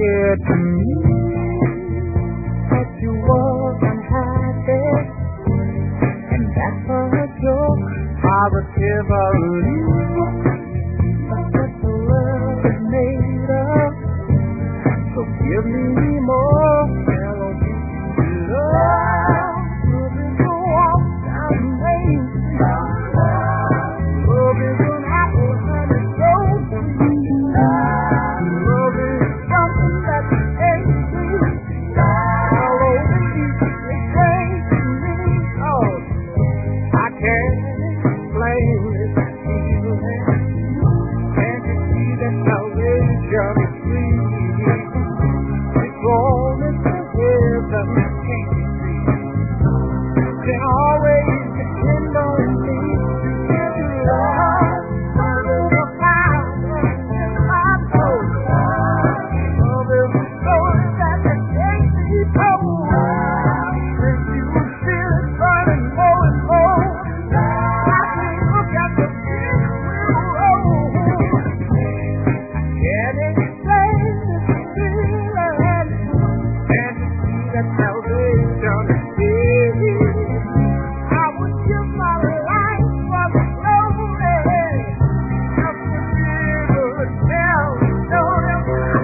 said to me that you wasn't happy, and that's a joke, positively. That's what the world is made of. So give me more melody, love. Love is a walk down Main Street. Love is an apple honey so sweet. Love is something that you can't see. All over you, it's great to me. Oh, I can't explain this feeling. Can't you see that salvation is free? It's all in the heaven, can't you see? You can always depend on me. Give you love, love is a power in my soul. Love is a story that can't be told. If you feel it burning more and more, I can look at the big wheel roll. Can't explain this feeling. Can't you see that salvation is easy? I would give my life for the glory. Just to be able to tell the story.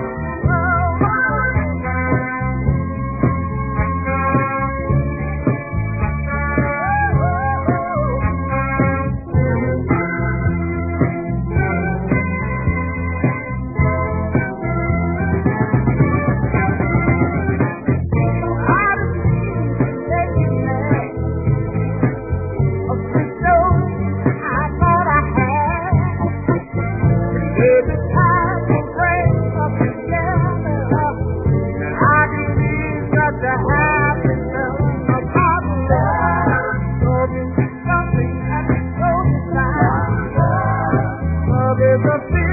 Every time we break up together, I believe such a happiness about love. Love is something that is so divine. Love is a feeling.